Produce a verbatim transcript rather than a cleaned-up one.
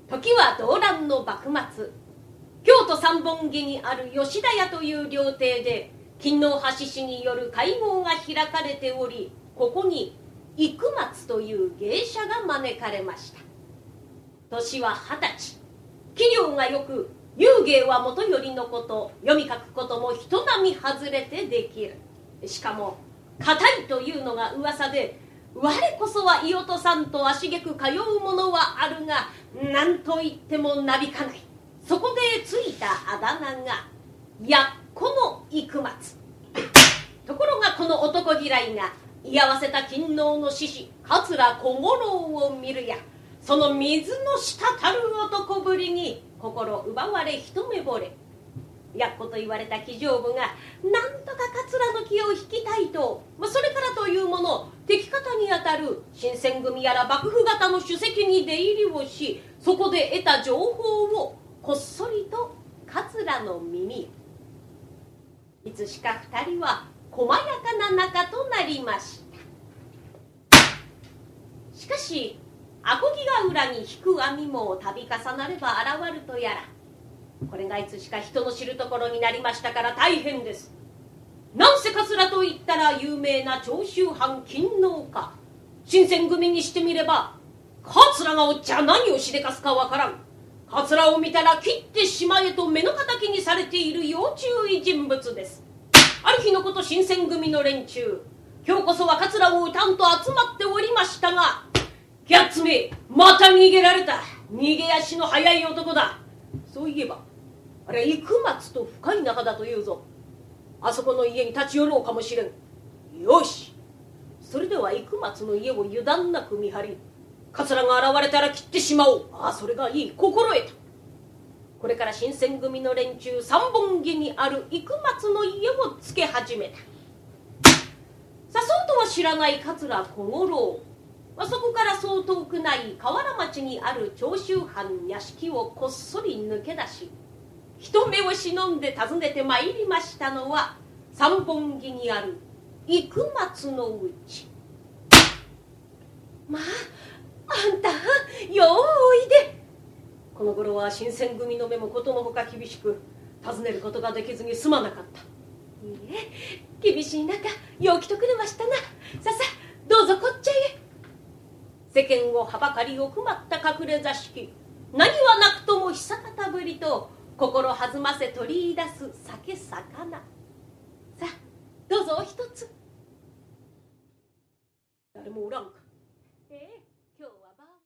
時は動乱の幕末、京都三本木にある吉田屋という料亭で勤皇橋氏による会合が開かれており、ここに生松という芸者が招かれました。年は二十歳、器量がよく、遊芸はもとよりのこと、読み書くことも人並み外れてできる。しかも固いというのが噂で、我こそは伊予とさんと足げく通うものはあるが、何と言ってもなびかない。そこでついたあだ名がやっこの生松。ところがこの男嫌いが居合わせた勤皇の志士桂小五郎を見るや、その水の滴る男ぶりに心奪われ一目惚れ。やっこと言われた騎乗部がなんとか桂の気を引きたいと、まあ、それからというもの敵方にあたる新選組やら幕府方の主席に出入りをし、そこで得た情報をこっそりと桂の耳へ。いつしか二人は細やかな仲となりました。しかしあこぎが裏に引く網も度重なれば現るとやら、これがいつしか人の知るところになりましたから大変です。なんせ桂と言ったら有名な長州藩勤皇か、新選組にしてみれば桂がおっちゃ何をしでかすかわからん。桂を見たら切ってしまえと目の敵にされている要注意人物です。ある日のこと、新選組の連中、今日こそは桂を討たんと集まっておりましたが、やっつめまた逃げられた。逃げ足の速い男だ。そういえばあれ生松と深い仲だというぞ。あそこの家に立ち寄ろうかもしれん。よし、それでは生松の家を油断なく見張り、桂が現れたら切ってしまおう。ああ、それがいい、心得た。これから新選組の連中三本木にある生松の家をつけ始めた。さそうとは知らない桂小五郎、そこからそう遠くない河原町にある長州藩屋敷をこっそり抜け出し、人目を忍んで訪ねてまいりましたのは三本木にある生松のうち。まああんたようおいで。この頃は新選組の目もことのほか厳しく、訪ねることができずにすまなかった。いいえ、厳しい中よう来とくれましたな。ささどうぞこっちへ。世間をはばかり奥まった隠れ座敷、何はなくとも久方ぶりと心弾ませ取り出す酒魚。さあどうぞお一つ。誰もおらんか。